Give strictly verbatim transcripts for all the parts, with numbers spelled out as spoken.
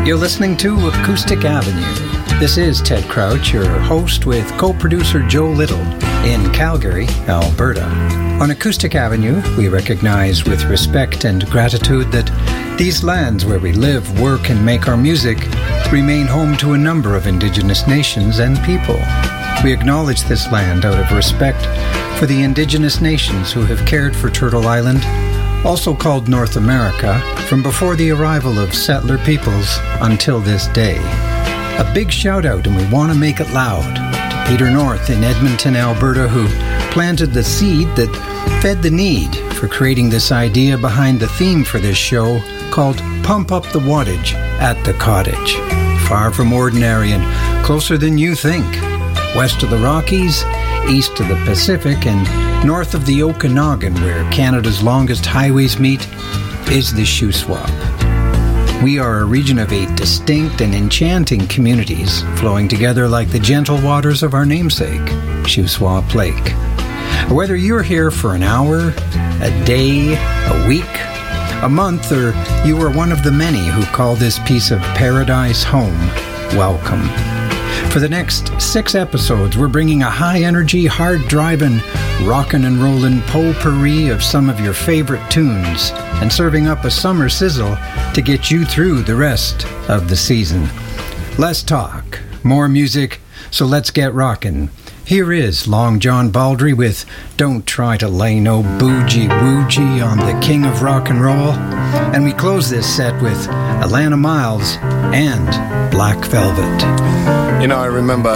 You're listening to Acoustic Avenue. This is Ted Crouch, your host with co-producer Joe Little in Calgary, Alberta. On Acoustic Avenue, we recognize with respect and gratitude that these lands where we live, work, and make our music remain home to a number of Indigenous nations and people. We acknowledge this land out of respect for the Indigenous nations who have cared for Turtle Island, also called North America, from before the arrival of settler peoples until this day. A big shout out, and we want to make it loud, to Peter North in Edmonton, Alberta, who planted the seed that fed the need for creating this idea behind the theme for this show called Pump Up the Wattage at the Cottage. Far from ordinary and closer than you think. West of the Rockies, east of the Pacific, and north of the Okanagan, where Canada's longest highways meet, is the Shuswap. We are a region of eight distinct and enchanting communities flowing together like the gentle waters of our namesake, Shuswap Lake. Whether you're here for an hour, a day, a week, a month, or you are one of the many who call this piece of paradise home, welcome. For the next six episodes, we're bringing a high-energy, hard-driving, rockin' and rollin' potpourri of some of your favorite tunes and serving up a summer sizzle to get you through the rest of the season. Less talk, more music, so let's get rockin'. Here is Long John Baldry with Don't Try to Lay No Bougie Woogie on the King of Rock and Roll. And we close this set with Alannah Myles and Black Velvet. You know, I remember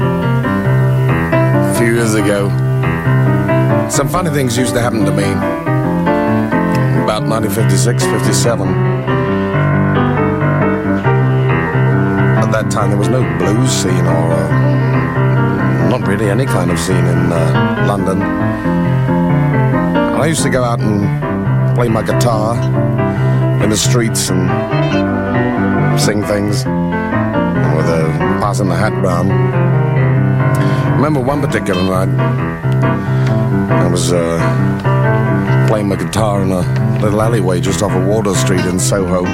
a few years ago, some funny things used to happen to me. About nineteen fifty-six, fifty-seven. At that time, there was no blues scene or uh, not really any kind of scene in uh, London. And I used to go out and play my guitar in the streets and sing things with a passing the hat round. I remember one particular night, I was uh, playing my guitar in a little alleyway just off of Wardour Street in Soho,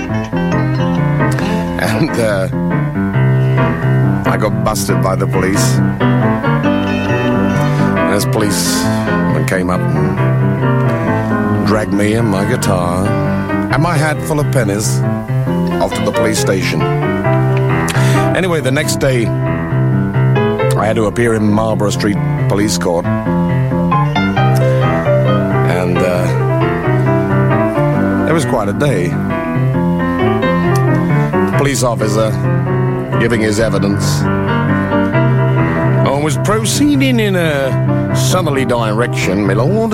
and uh, I got busted by the police. And as police came up and dragged me and my guitar and my hat full of pennies off to the police station. Anyway, the next day, I had to appear in Marlborough Street Police Court. And uh, it was quite a day. The police officer giving his evidence. I was proceeding in a southerly direction, my lord,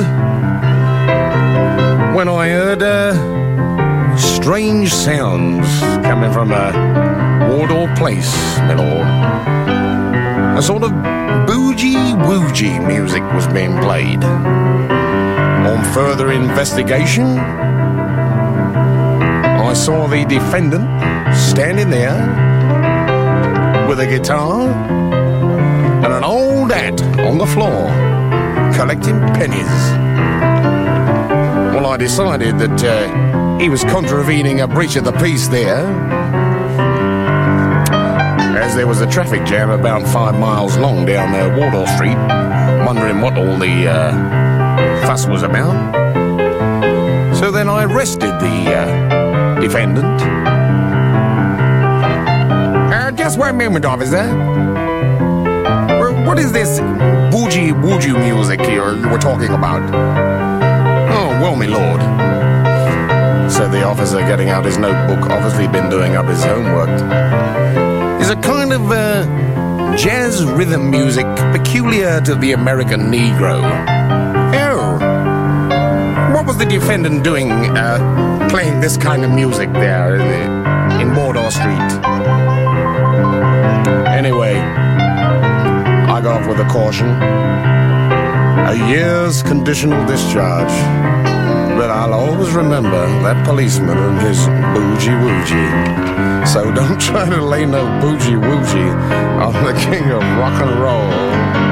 when I heard uh, strange sounds coming from a Wardour Place, my lord. A sort of boogie-woogie music was being played. On further investigation, I saw the defendant standing there with a guitar and an old hat on the floor, collecting pennies. Well, I decided that uh, he was contravening a breach of the peace there, as there was a traffic jam about five miles long down uh, Wardour Street, wondering what all the uh, fuss was about. So then I arrested the uh, defendant. Uh, just one moment, officer. What is this boogie-woogie music here you were talking about? Oh, well, my lord, said the officer, getting out his notebook, obviously been doing up his homework. Is a kind of uh, jazz rhythm music peculiar to the American Negro. Oh, what was the defendant doing uh, playing this kind of music there in, the, in Wardour Street? Anyway, I got off with a caution. A year's conditional discharge. But I'll always remember that policeman and his boogie-woogie. So don't try to lay no boogie-woogie on the king of rock and roll.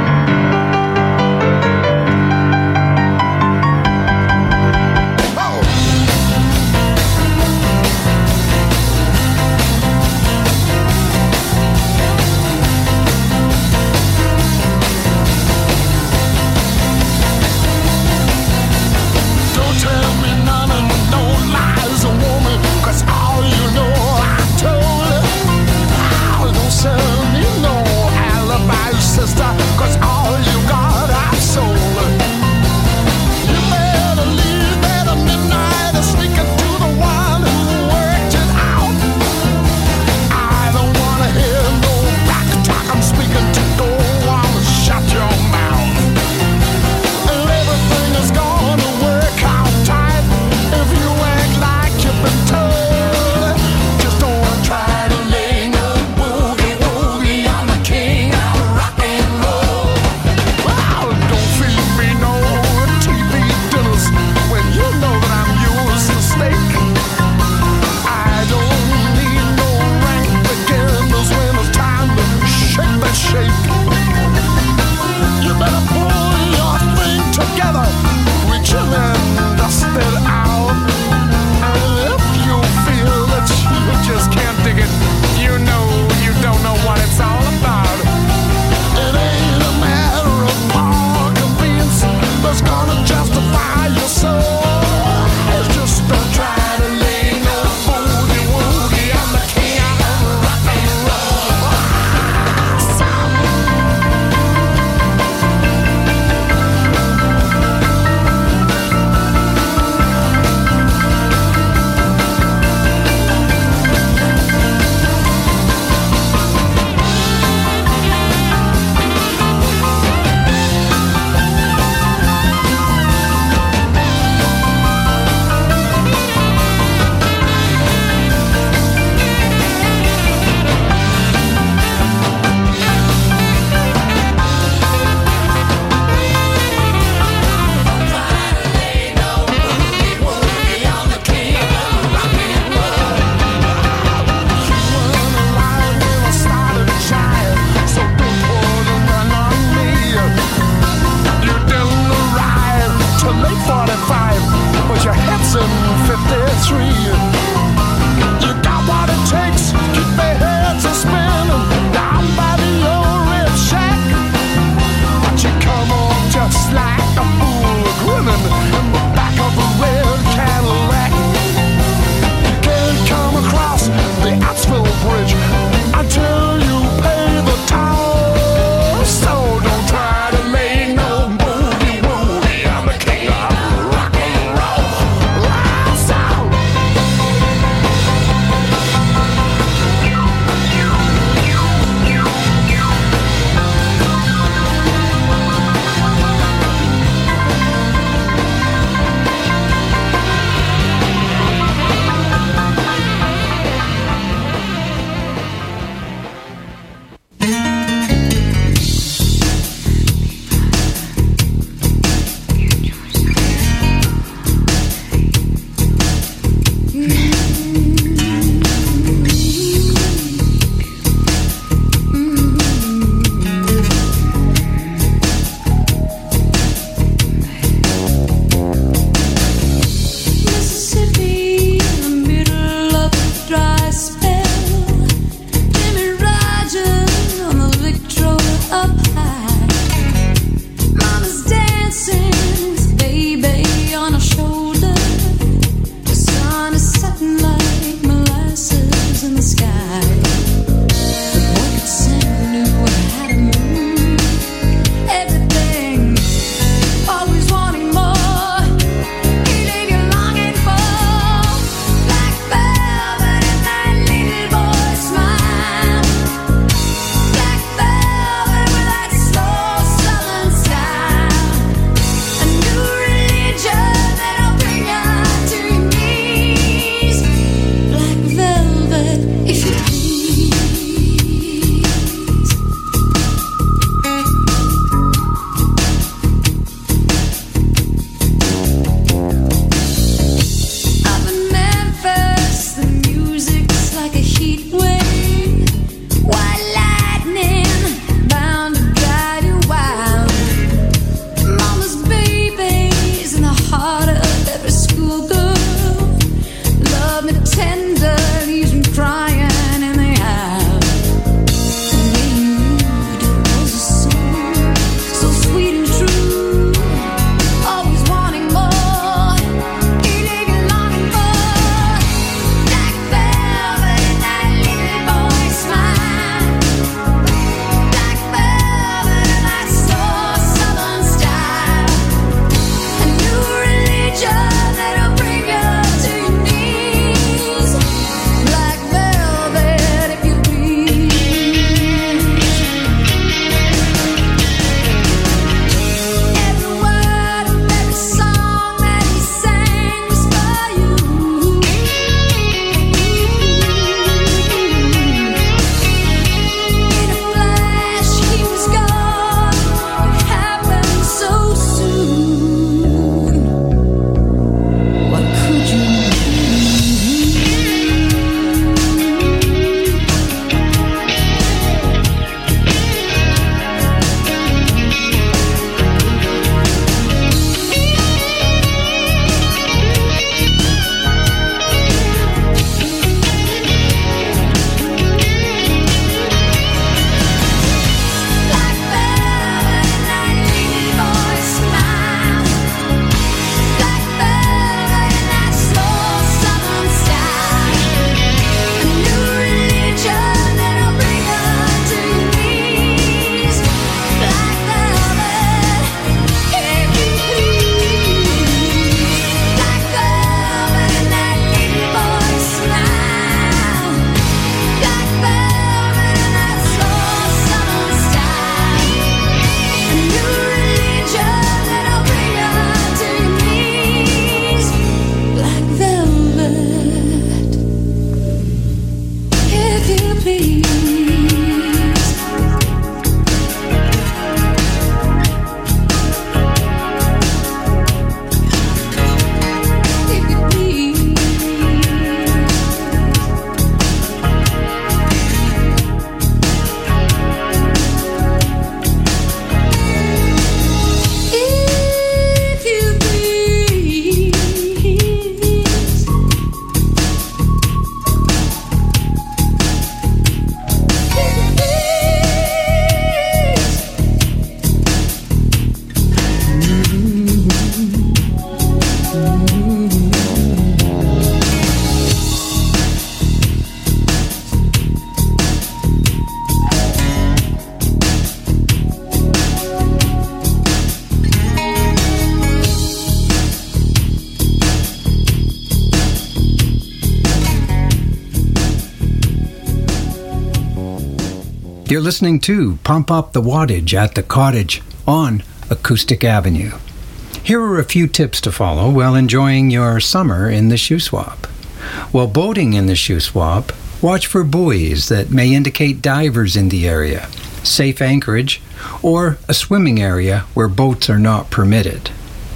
You're listening to Pump Up the Wattage at the Cottage on Acoustic Avenue. Here are a few tips to follow while enjoying your summer in the Shuswap. While boating in the Shuswap, watch for buoys that may indicate divers in the area, safe anchorage, or a swimming area where boats are not permitted.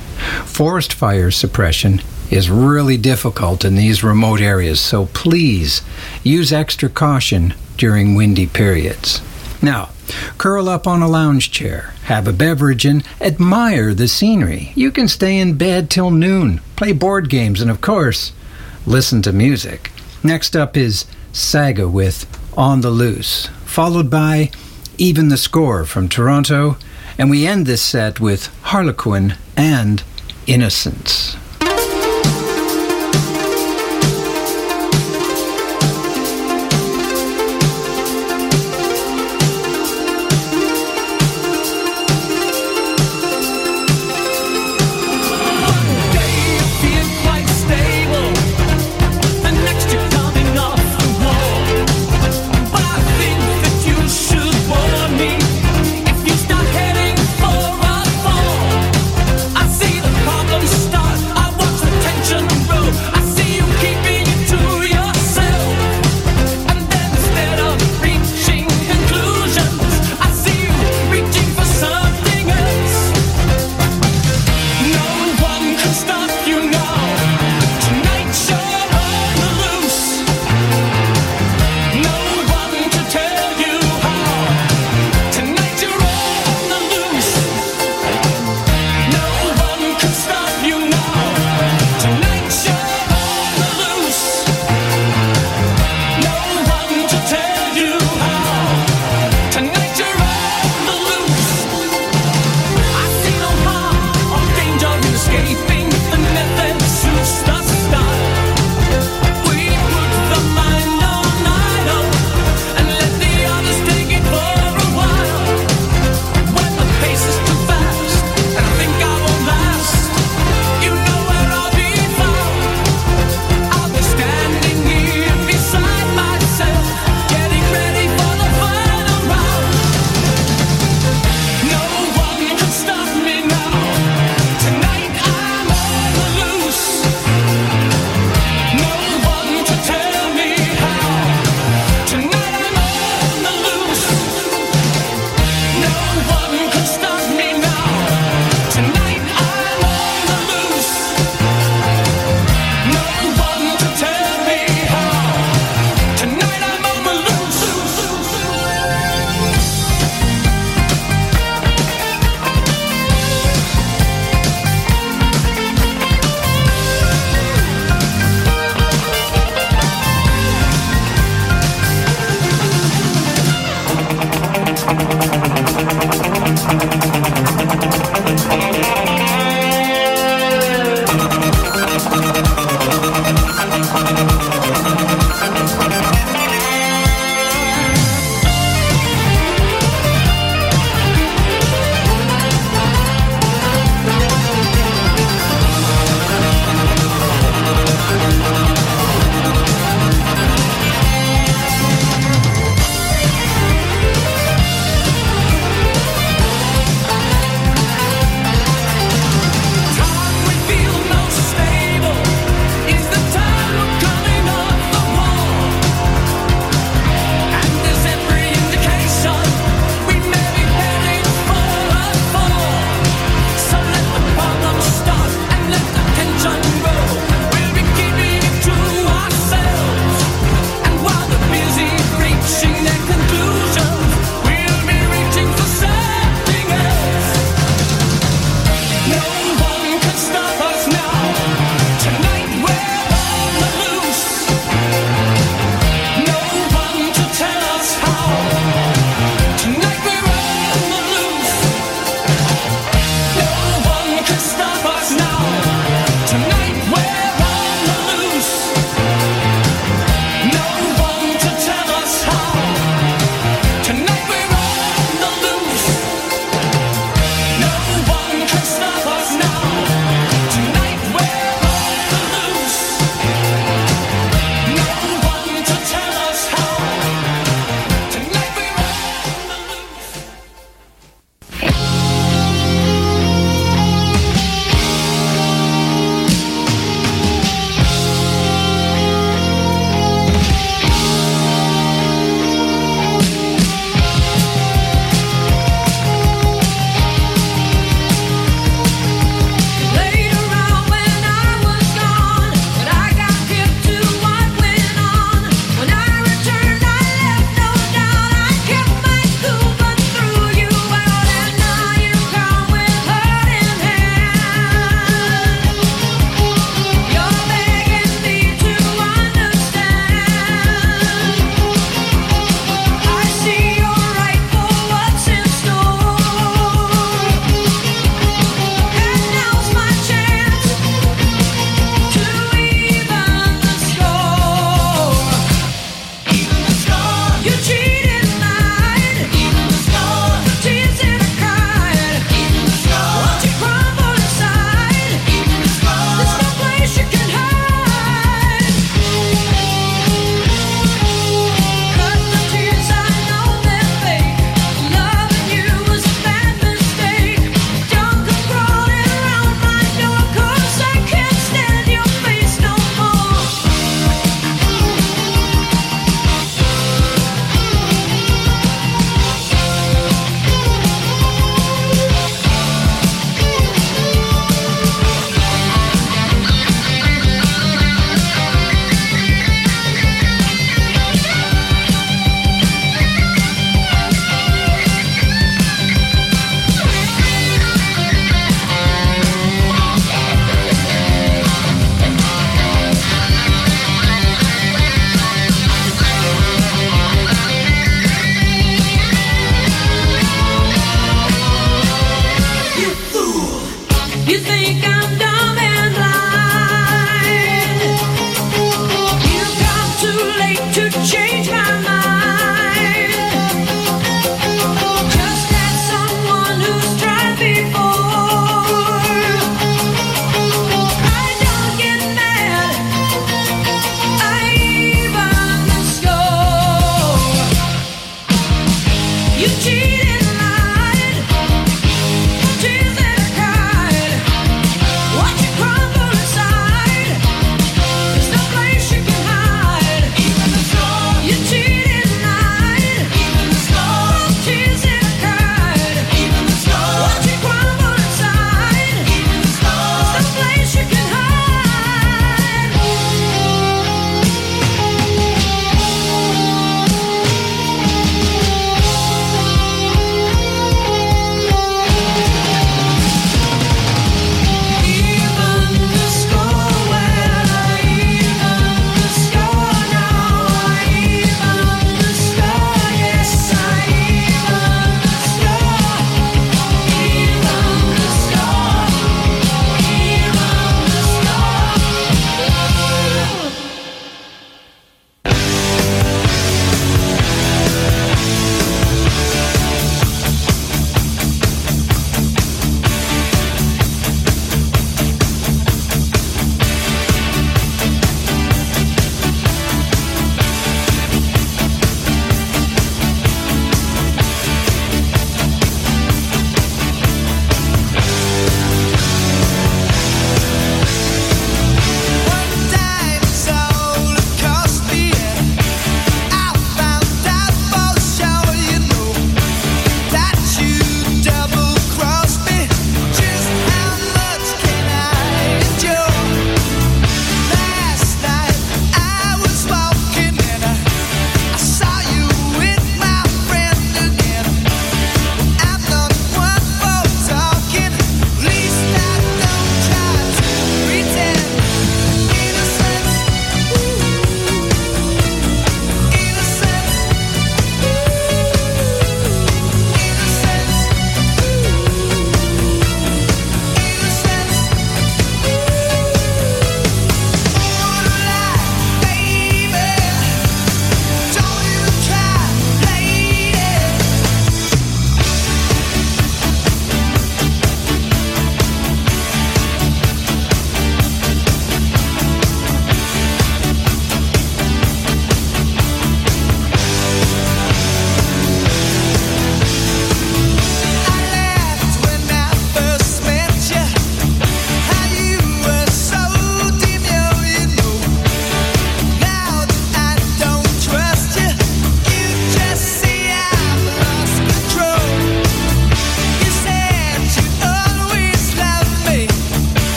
Forest fire suppression is really difficult in these remote areas, so please use extra caution during windy periods. Now, curl up on a lounge chair, have a beverage, and admire the scenery. You can stay in bed till noon, play board games, and of course, listen to music. Next up is Saga with On the Loose, followed by Even the Score from Toronto, and we end this set with Harlequin and Innocence.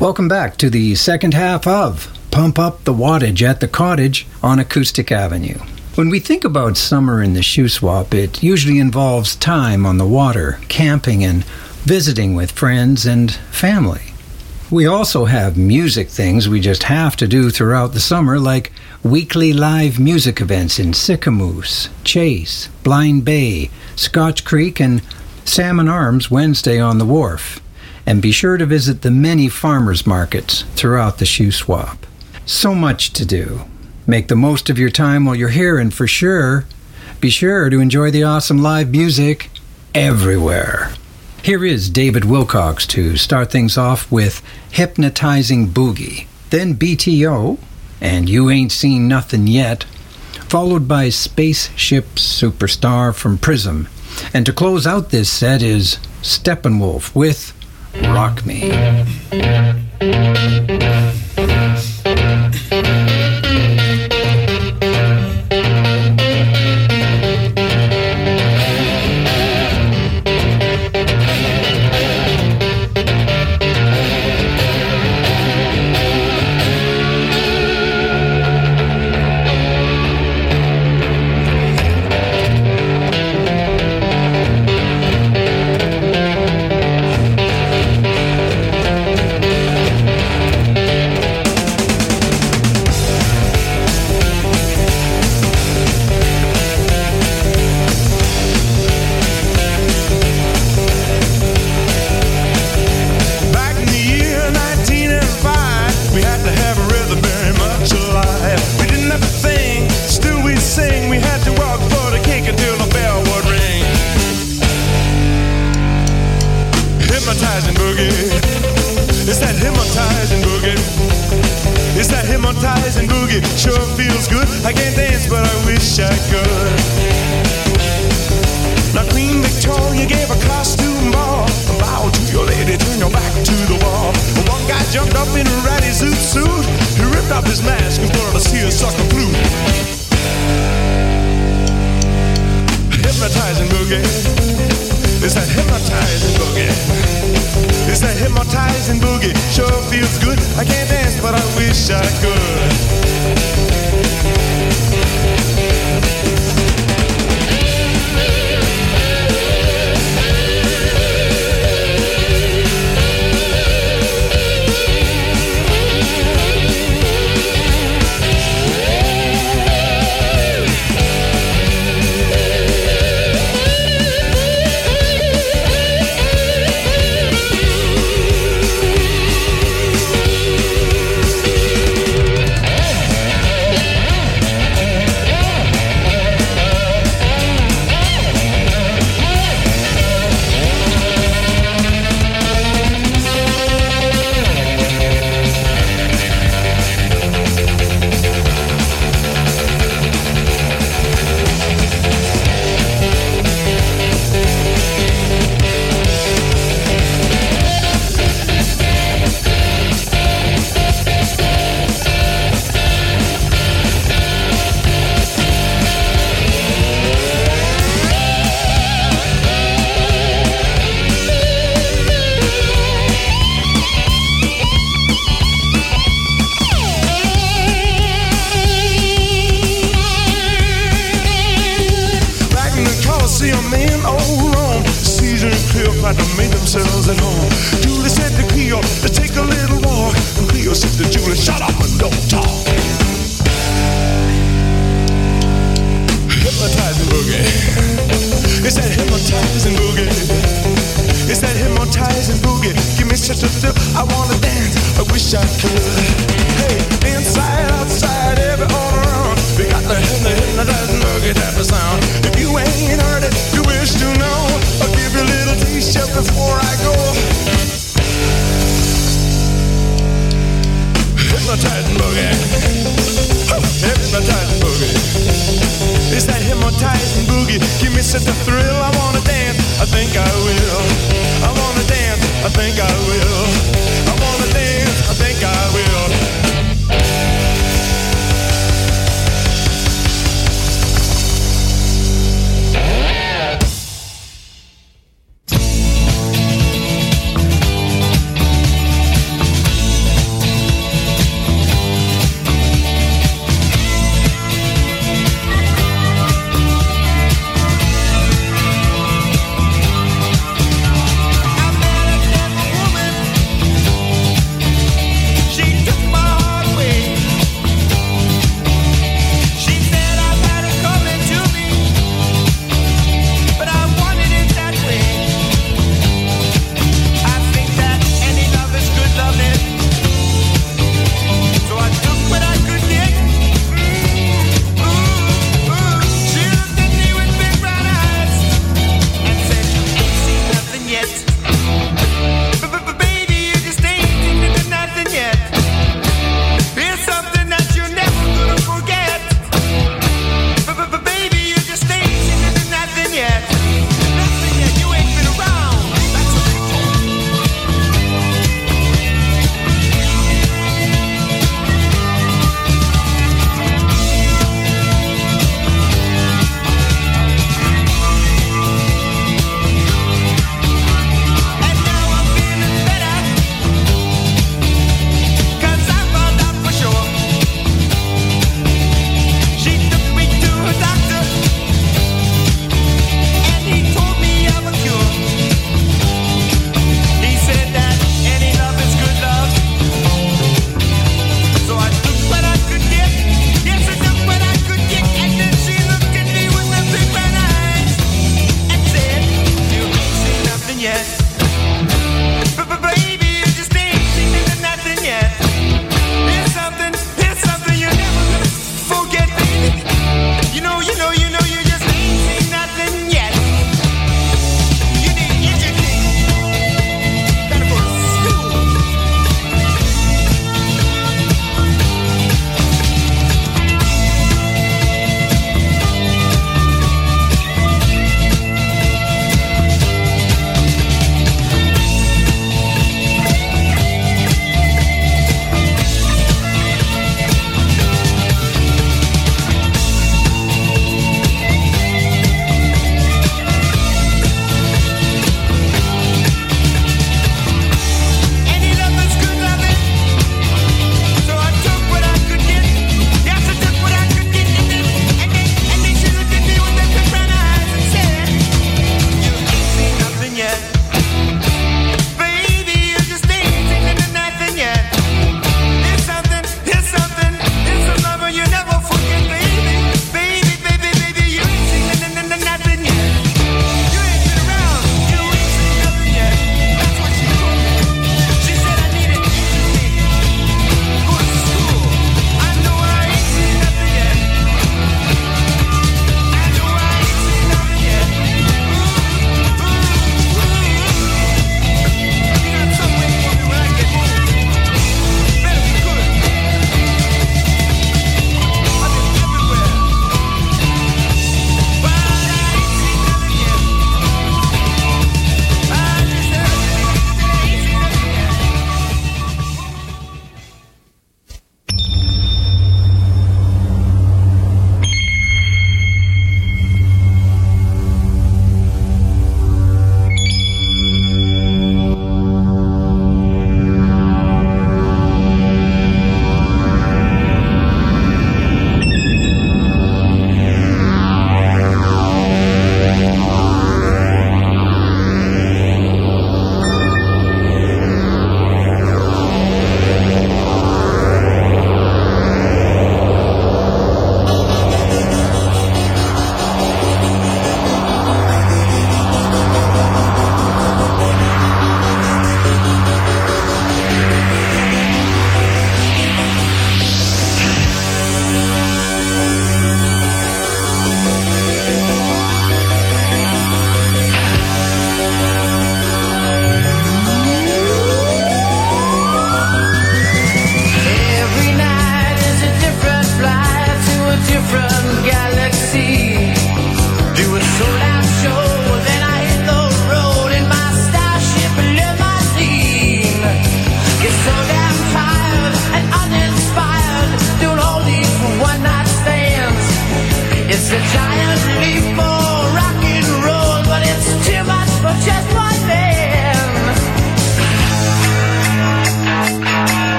Welcome back to the second half of Pump Up the Wattage at the Cottage on Acoustic Avenue. When we think about summer in the Shuswap, it usually involves time on the water, camping, and visiting with friends and family. We also have music things we just have to do throughout the summer, like weekly live music events in Sicamous, Chase, Blind Bay, Scotch Creek, and Salmon Arms Wednesday on the Wharf. And be sure to visit the many farmers markets throughout the Shuswap. So much to do. Make the most of your time while you're here, and for sure, be sure to enjoy the awesome live music everywhere. Here is David Wilcox to start things off with Hypnotizing Boogie, then B T O, and You Ain't Seen Nothing Yet, followed by Spaceship Superstar from Prism. And to close out this set is Steppenwolf with Rock Me.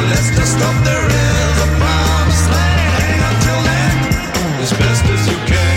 That's the stuff there is. A promised land. Hang on till then, as best as you can.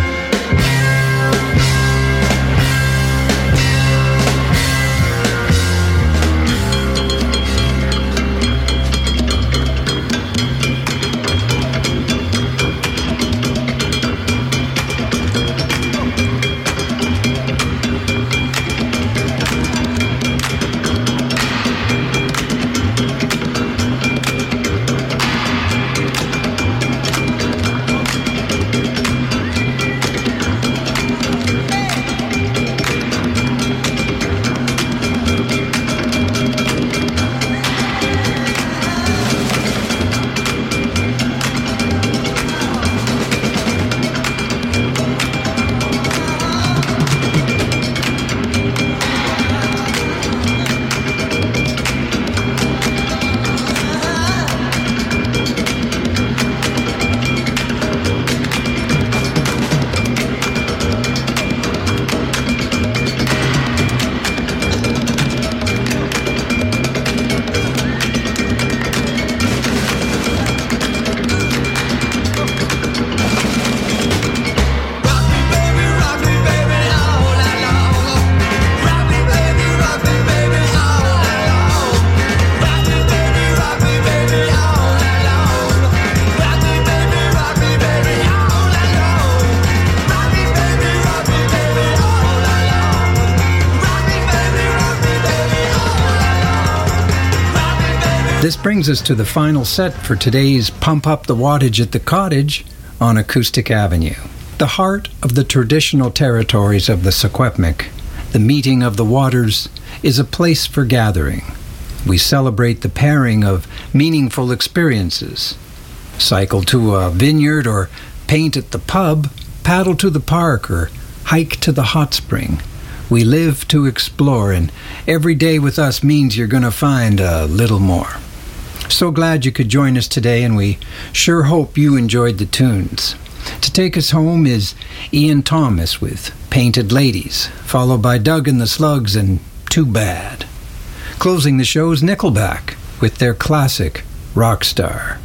This brings us to the final set for today's Pump Up the Wattage at the Cottage on Acoustic Avenue. The heart of the traditional territories of the Secwepemc, the meeting of the waters, is a place for gathering. We celebrate the pairing of meaningful experiences. Cycle to a vineyard or paint at the pub, paddle to the park or hike to the hot spring. We live to explore, and every day with us means you're going to find a little more. So glad you could join us today, and we sure hope you enjoyed the tunes. To take us home is Ian Thomas with Painted Ladies, followed by Doug and the Slugs and Too Bad. Closing the show is Nickelback with their classic Rockstar.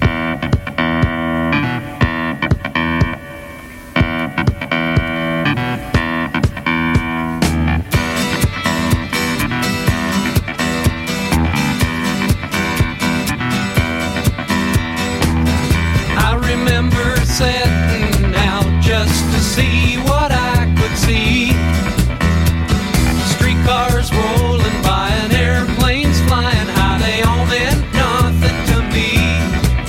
Setting out just to see what I could see. Streetcars rolling by and airplanes flying high, they all meant nothing to me.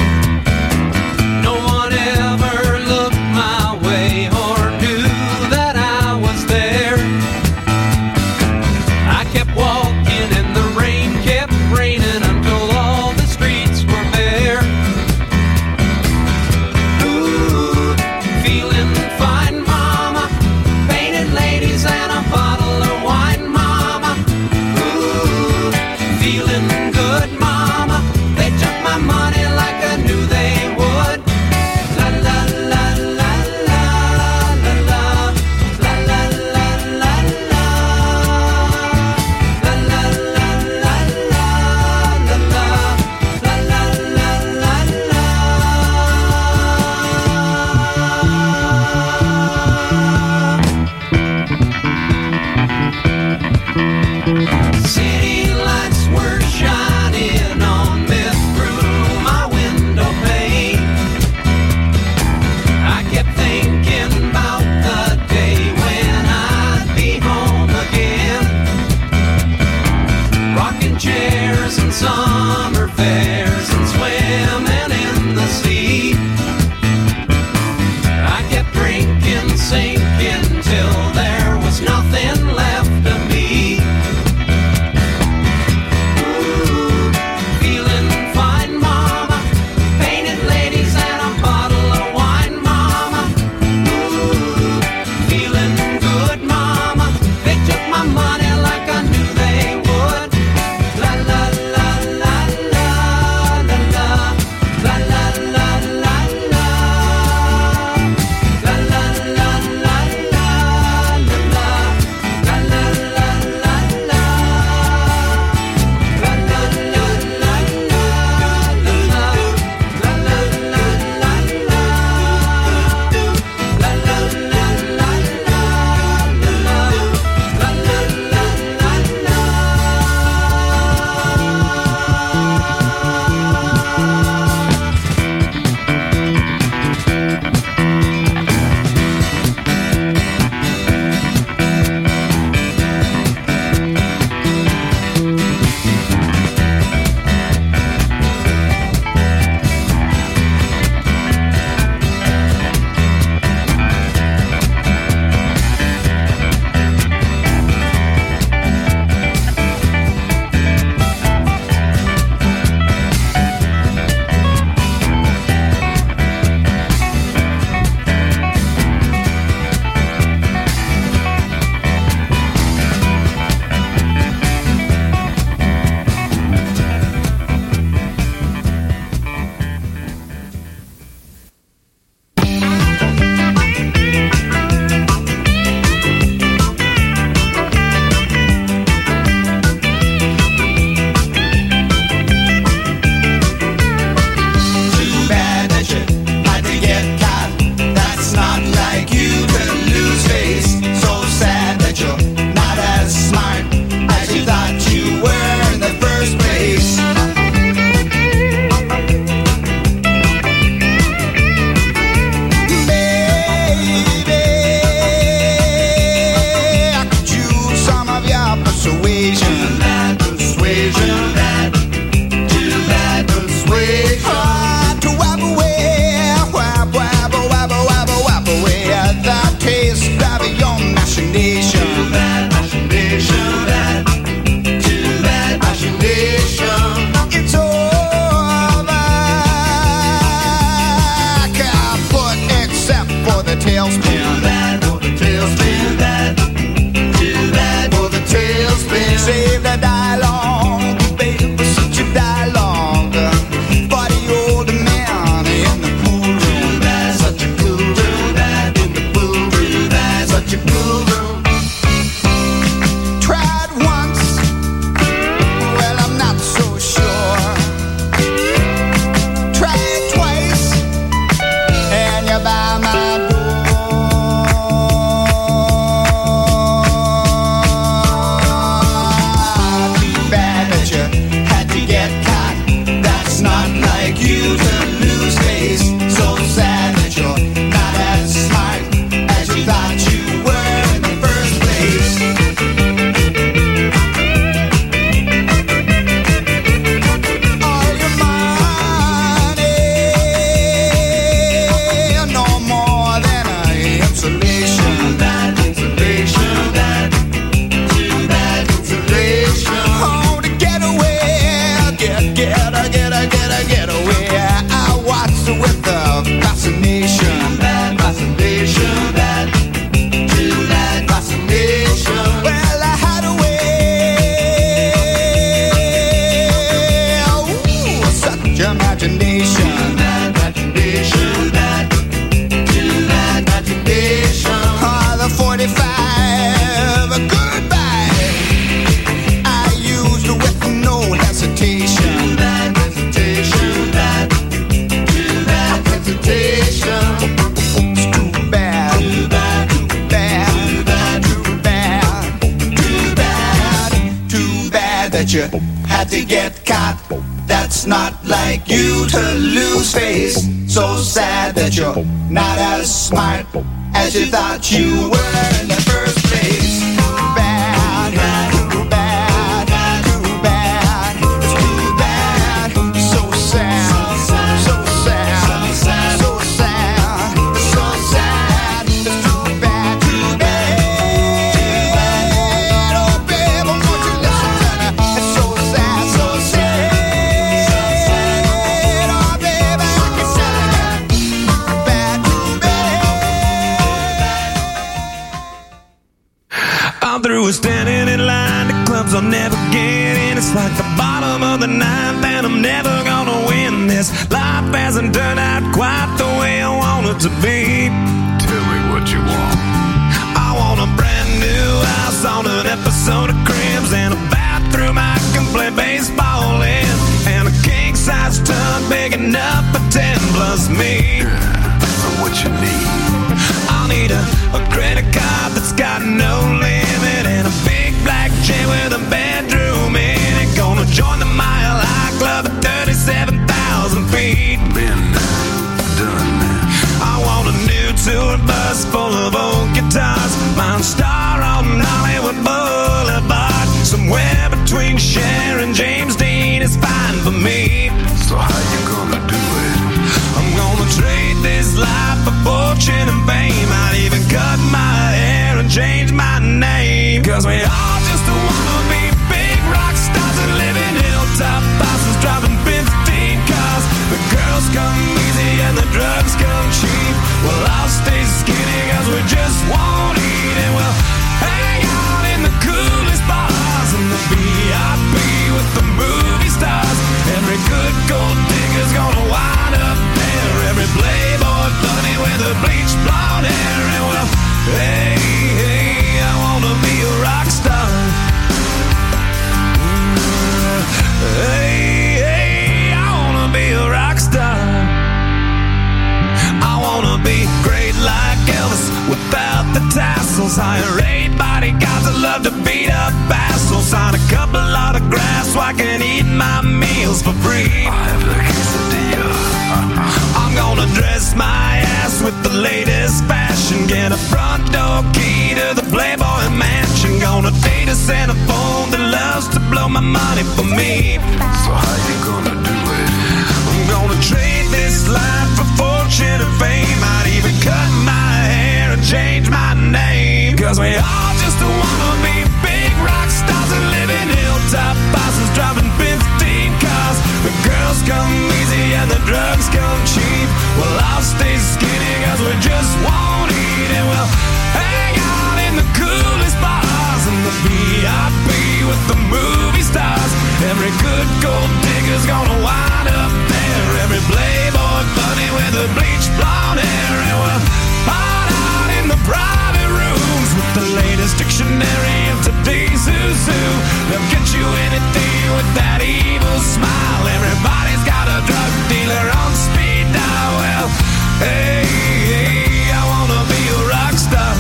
No one ever looked my way or knew that I was there. I kept walking and the rain kept raining until all the streets were bare. Feeling fine, mama, your imagination. Too bad, imagination. Too bad, too bad, imagination. Ah, the forty-five, goodbye. I used with no hesitation. Too bad, hesitation. Too bad, too bad, hesitation. It's too bad, too bad, too bad, too bad, too bad, too bad that you had to get caught. That's not like you to lose face. So sad that you're not as smart as you thought you were in the first place. Too bad, too bad, too bad, it's too bad. So sad, so sad, so sad, so sad. It's too bad, too bad. Oh baby, won't you listen to me? It's so sad, so sad. Oh baby, I can tell you. Too bad, too bad. I'm through with standing in line to clubs I'll never get in. It's like the bottom of the ninth and I'm never gonna win this. Life hasn't turned out quite the way I want it to be. Tell me what you want. I want a brand new house on an episode of Cribs and a bathroom I can play baseball in, and a king-size tub big enough for ten plus me. So what you need? I'll need a, a credit card that's got no limit and a big black jet with a bedroom in it. Gonna join the Mile High Club at thirty-seven thousand feet. Been done. I want a new tour bus full of old guitars, Mount Star on Hollywood Boulevard. Somewhere between Cher and James Dean is fine for me. So how you gonna do it? I'm gonna trade this life for fortune and fame. I'd even cut my hair and change my name. Cause we all just wanna be big rock stars and live in hilltop houses driving fifteen cars. The girls come easy and the drugs come cheap. Well, I'll stay skinny cause we just won't eat, and we'll hang out in the coolest bars in the V I P with the movie stars. Every good gold digger's gonna wind up there. Every playboy bunny with a bleached blonde hair. And well, hey, hey, I wanna be a rock star. Hey, hey, I wanna be a rock star. I wanna be great like Elvis without the tassels. Hire eight bodyguards that love to beat up assholes. Sign a couple autographs so I can eat my meals for free. I have the quesadilla. I'm gonna dress my ass with the latest fashion. Get a front door key to the Playboy Mansion. Gonna date a Santa phone that loves to blow my money for me. So how you gonna do it? I'm gonna trade this life for fortune and fame. I'd even cut my hair and change my name. Cause we all just wanna be big rock stars and live in hilltop houses driving fifteen cars. The girls come easy and the drugs come cheap. Well, I'll stay skinny cause we just won't eat, and we'll hang out in the coolest bars in the V I P with the movie stars. Every good gold digger's gonna wind up there. Every playboy bunny with a bleached blonde hair. And we'll hide out in the private rooms with the latest dictionary of today's who's who. They'll get you anything with that evil smile. Everybody's got a drug dealer on speed dial. Well, hey, hey, I wanna be a rock star.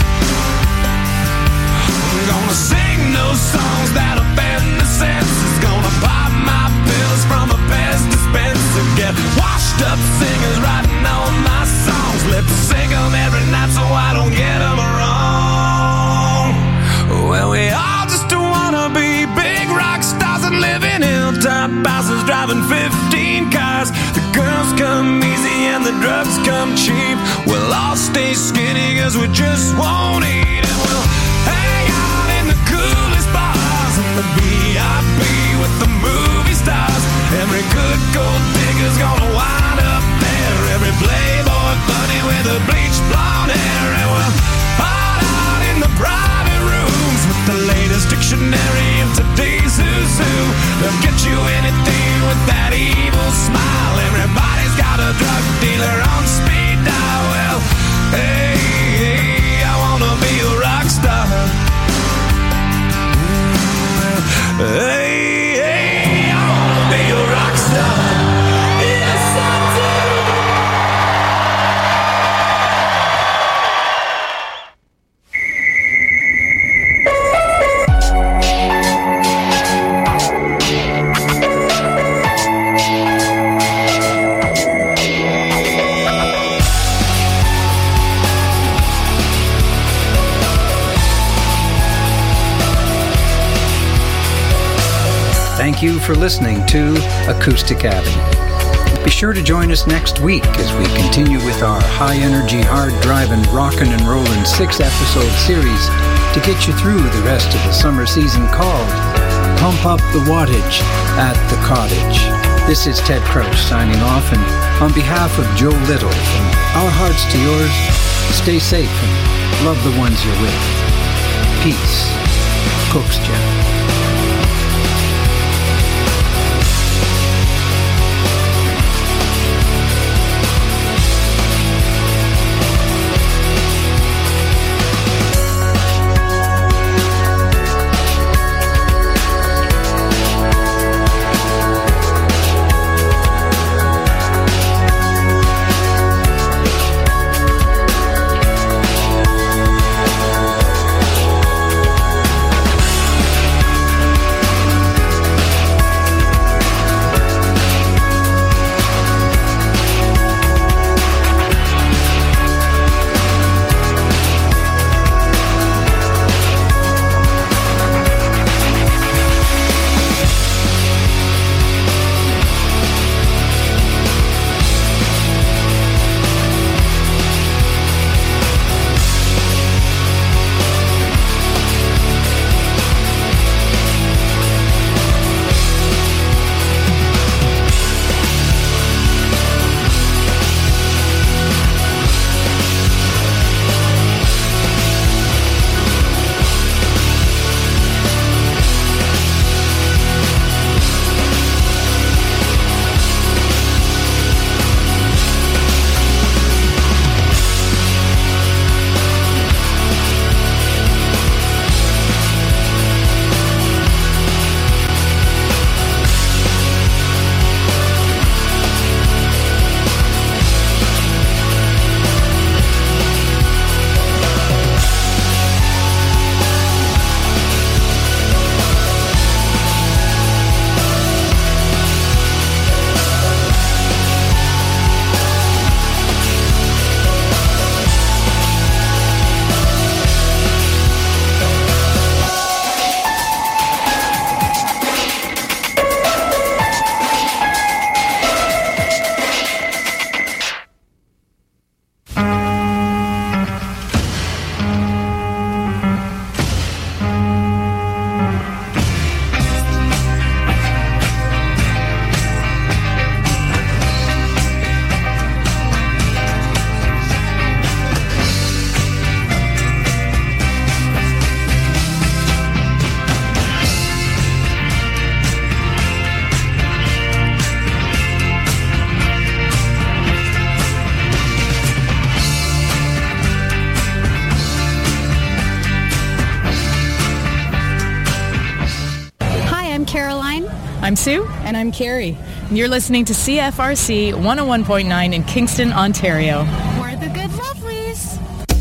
I'm gonna sing those songs that offend the senses. Gonna pop my pills from a Pez dispenser. Get washed up singers writing all my songs. Lip sync them every night so I don't get them wrong. Well, we all just wanna be big rock stars and live in hilltop houses dealer on speed dial. Well, hey, hey, I wanna be a rock star. Hey, hey, I wanna be a rock star. Yes, I do. Thank you for listening to Acoustic Avenue. Be sure to join us next week as we continue with our high-energy, hard-driving, rockin' and rollin' six-episode series to get you through the rest of the summer season called Pump Up the Wattage at the Cottage. This is Ted Crouch signing off, and on behalf of Joe Little, from our hearts to yours, stay safe and love the ones you're with. Peace. Cooks Jam. I'm Sue. And I'm Carrie. And you're listening to C F R C one oh one point nine in Kingston, Ontario. We're the good lovelies.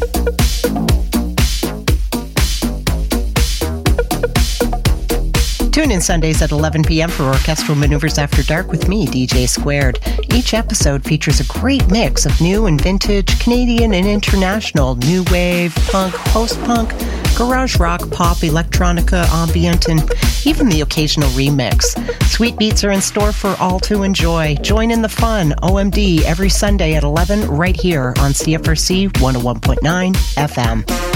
Tune in Sundays at eleven p.m. for Orchestral Maneuvers After Dark with me, D J Squared. Each episode features a great mix of new and vintage, Canadian and international, new wave, punk, post-punk, garage rock, pop, electronica, ambient, and even the occasional remix. Sweet beats are in store for all to enjoy. Join in the fun. O M D every Sunday at eleven right here on C F R C one oh one point nine F M.